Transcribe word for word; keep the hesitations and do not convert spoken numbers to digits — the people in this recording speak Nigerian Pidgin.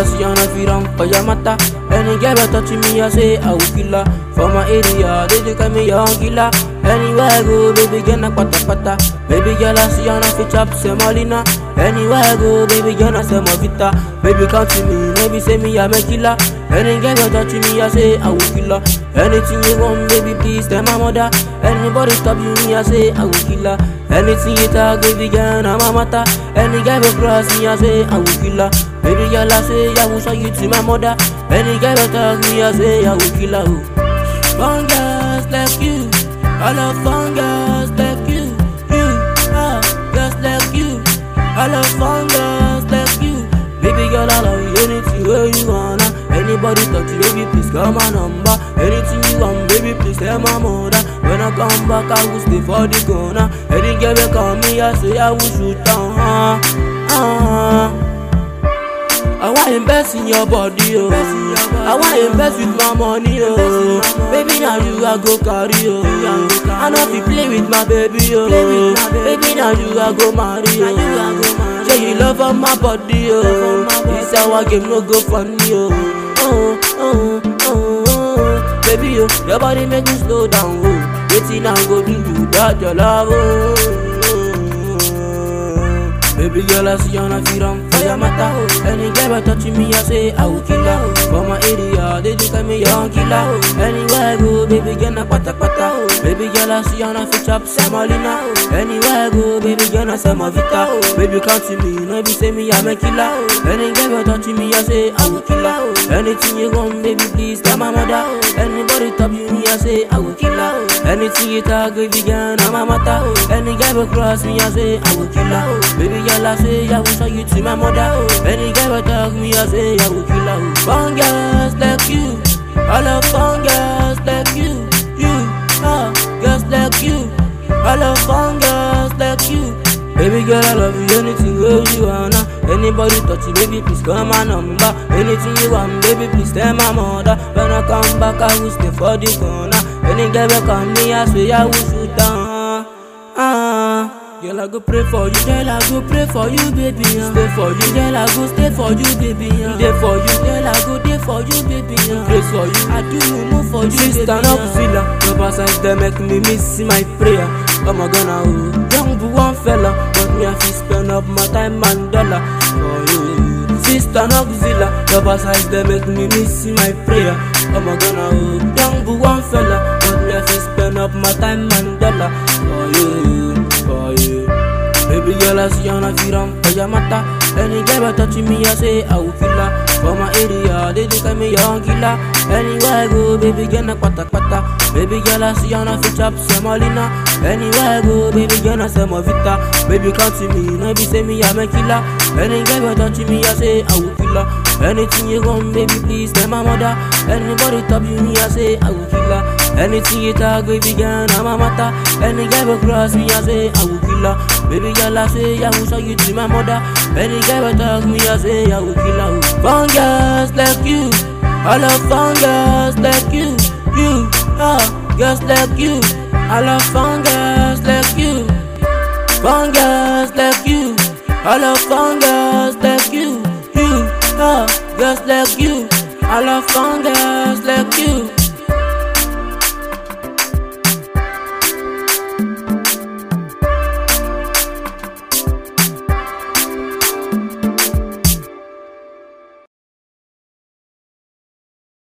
I see on a feet on for your matter. Any girl that touch me, I say I will kill her. For my area, they do call me young killer. Anywhere I go, baby girl, na pata pata. Baby girl, I see on a fit chop semolina. Anywhere I go, baby girl, na semovita. Baby come to me, maybe say me I'm a killer. Any girl that touch me, I say I will kill her. Anything you want, baby, please tell my mother. Anybody stop you, me, I say I will kill her. Anything you talk, baby girl, I'm a matter. Any guy will cross me, I say I will kill her. Baby girl, I say I will show you to my mother. Any guy will talk me, I say I will kill her. Fun girls like you, I love fun girls like you. You are just like you. I love fun girls like you. Baby girl, I love you anything where you wanna. Anybody touch you, baby, please call my number. Anything you want, baby, please tell my mother. When I come back, I will stay for the corner. Any girl will call me, I say I will shoot down. Uh, uh. I want invest in your body, oh. I want invest with my money, oh. Baby, now you I go carry, oh. I know if you play with my baby, oh. Baby, now you I go marry, oh. Yeah, you love on my body, oh. This our game no go funny, oh. Oh, oh, oh, oh. Baby, oh, your body make me slow down, oh. Waiting I go do you that your love, oh. Baby girl, I see on a feet on fire matter. Any girl that touch me, I say I will kill her. For my area, they do call me young killer. Anywhere I go, baby girl, na pata pata. Baby girl, I see on a fit chop semolina. Anywhere I go, baby girl, na semovita. Baby come to me, no be say me I'm a killer. Any girl that touch me, I say I will kill her. Anything you want, baby, please tell my mother. Anybody top you me, I say I will kill her. Anything you talk, baby girl, na my matter. Any guy will cross me, I say I will kill her. Baby girl, I say I will show you to my mother. Any guy will talk me, I say I will kill her. Fun girls like you, I love fun girls like you. You are girls like you, I love fun girls like you. Baby girl, I love you anything where you wanna. Anybody touch you, baby, please call my number. Anything you want, baby, please tell my mother. When I come back, I will stay for the corner. Any girl will come me, I say I will shoot down. Ah. Girl, I go pray for you, girl, I go pray for you, baby. Uh. Stay for you, girl, I go stay for you, baby. Uh. Stay for you, girl, I go stay for you, baby. Uh. Pray for you, I do move for you, baby. Sister Knoxville, your passions they make me miss my prayer. Oh my God, now young boo one fella, but me I feel spend up my time and dollar for you. Sister Knoxville, your passions they make me miss my prayer. Oh my God, now young boo one fella, but me I feel spend up my time and dollar for you. For you. Baby girl, I see on a feet on fire matter. Any girl that touch me, I say I will kill her. For my area, they do call me young killer. Anywhere I go, baby girl, na pata pata. Baby girl, I see on a fit chop semolina. Anywhere I go, baby girl, na semovita. Baby come to me, no be say me I'm a killer. Any girl that touch me, I say I will kill her. Anything you want, baby, please tell my mother. Anybody top you me, I say I will kill her. Anything you talk, baby girl, I'm a matter. Any guy will cross me, I say I will kill her. Baby girl, I say I will show you to my mother. Any guy will talk me, I say I will kill her. Fun girls like you, I love fun girls like you. You are girls like you, I love fun girls like you. Fun girls like you, I love fun girls like you. You are girls like you, I love fun girls like you.